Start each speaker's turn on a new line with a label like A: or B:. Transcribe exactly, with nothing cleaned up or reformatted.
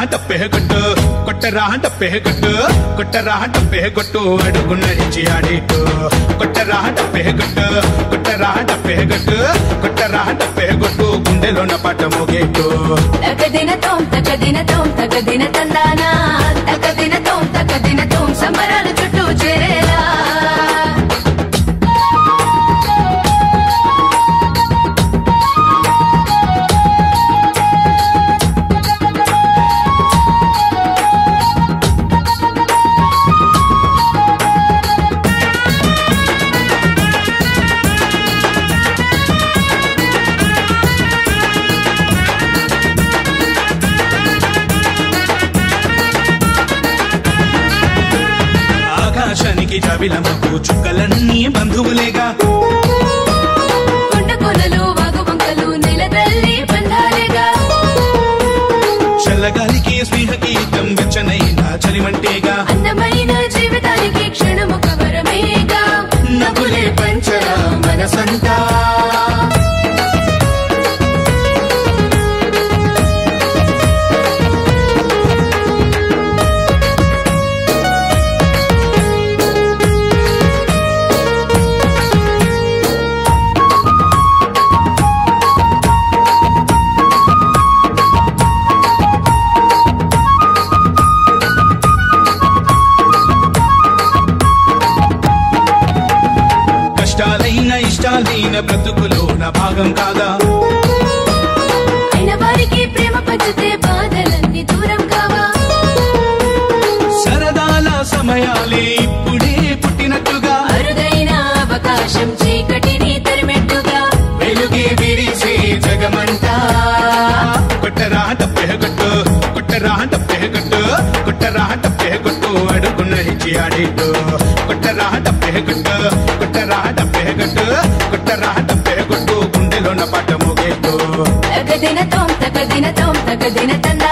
A: డప్పే కొట్టు కొట్టరా డప్పే కొట్టు కొట్టరా డప్పే కొట్టు అడుగు నడిచి ఆడిట్టు కొట్టరా డప్పే కొట్టు కొట్టరా డప్పే కొట్టు కొట్టరా డప్పే కొట్టు గుండెలోన పాట మోగేట్టు
B: తగదిన తోం తగదిన తోం తగదిన తందానా తగదిన తోం తగదిన తోం సంబరాలు చుట్టూ చేరేలా
A: ఆకాశానికి జాబిలమ్మకు చుక్కలన్నీ బంధువులేగా
B: కొండ కొనలు వాగు వంకలు నెల తల్లి బంధాలేగా
A: చల్లగాలికి స్నేహ గీతం వెచ్చనైన చలిమంటేగా
B: అందమైన జీవితానికి క్షణముఖ వరమేగా
A: నవ్వులే పంచరా మనసంతా కష్టాలైన ఇష్టాలైన బ్రతుకులోన భాగం కాదా
B: అయిన వారికి ప్రేమ పంచితే బాధలన్నీ దూరం కావా
A: సరదాల సమయాలే ఇప్పుడే పుట్టినట్టుగా
B: అరుదైన అవకాశం చీకటిని తరిమెట్టుగా
A: వెలుగే విరిసే జగమంతా కొట్టరా డప్పే కొట్టు కొట్టరా డప్పే కొట్టు కొట్టరా డప్పే కొట్టు అడుగు నడిచి ఆడిట్టు కొట్టరా డప్పే కొట్టు కొట్టరా డప్పే కొట్టు కొట్టరా డప్పే కొట్టు గుండెలోన పాట మోగేట్టు
B: తగదిన తోం తగదిన తోం తగదిన తందా